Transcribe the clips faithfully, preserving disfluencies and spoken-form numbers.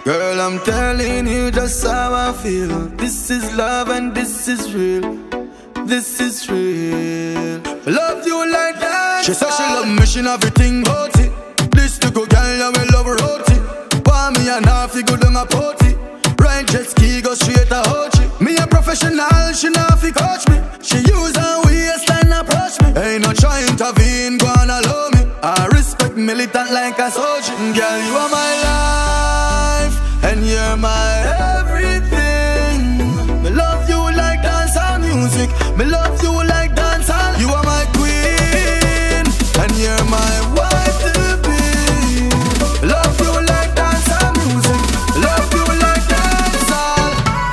Girl, I'm telling you just how I feel. This is love and this is real. This is real. Love you like that. She said she love me, she know everything about it. This to go girl, you will love her roti. Want me and half, you go down a potty. Ride jet ski, go straight to Hochi. Me a professional, she know fi coach me. She use her waistline approach me. Ain't no try intervene, go on allow me. I respect militant like a soldier. Girl, you are my life, and you're my everything. Me love you like dancehall music. Me love you like dancehall. You are my queen, and you're my wife to be. Love you like dancehall music. Love you like dancehall.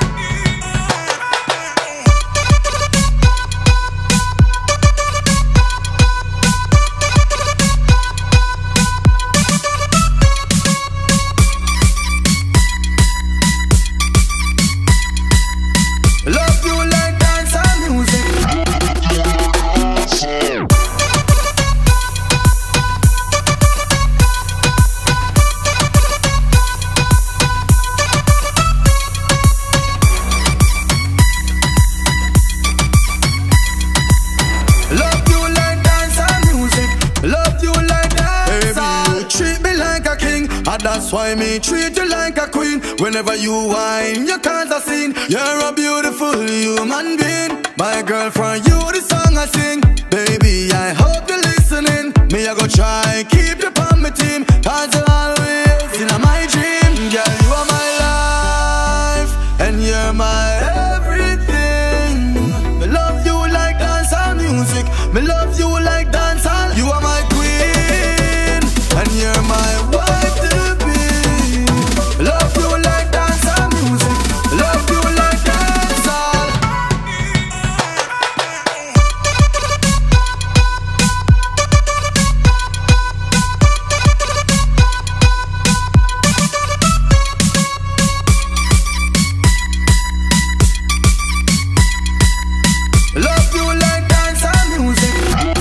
Love you like dancehall music. Love you like dancehall music. Love you like dancehall. Baby, you treat me like a king, and that's why me treat you like a queen. Whenever you whine, you can't a scene. You're a beautiful human being. My girl, for you the song I sing. Baby, I hope you're listening. Me I go try keep you on my team, cause you're always in my dream. Girl, you are my life, and you're my everything. Me love you like dancehall music. Me love you like dancehall. You are my queen, and you're my wife to be. Love you like dancehall music. Love you like dancehall. Love you like dancehall music.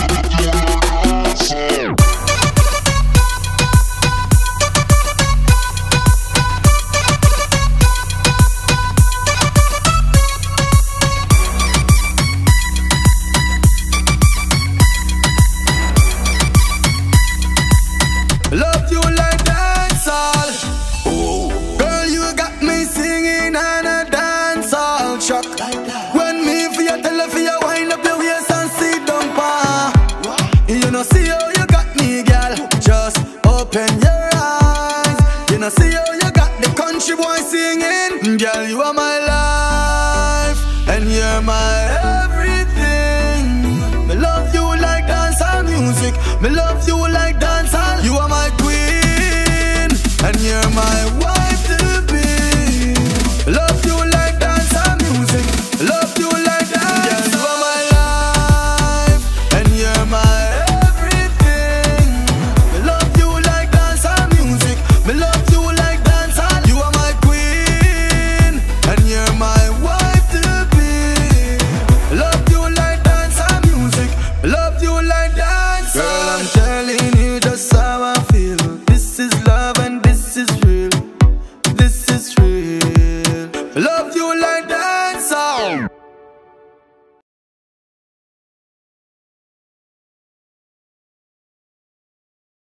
Love you like dancehall. Oh, girl, you got me singing on a dancehall track. When me for you tell her for you wind up your waist and sit down pa. You know see how you got me, girl. Just open your eyes. You know see how you got the country boy singing. Girl, you are my life, and you're my everything. Me love you like dancehall music. Me love you like dancehall. You are my queen, and you're my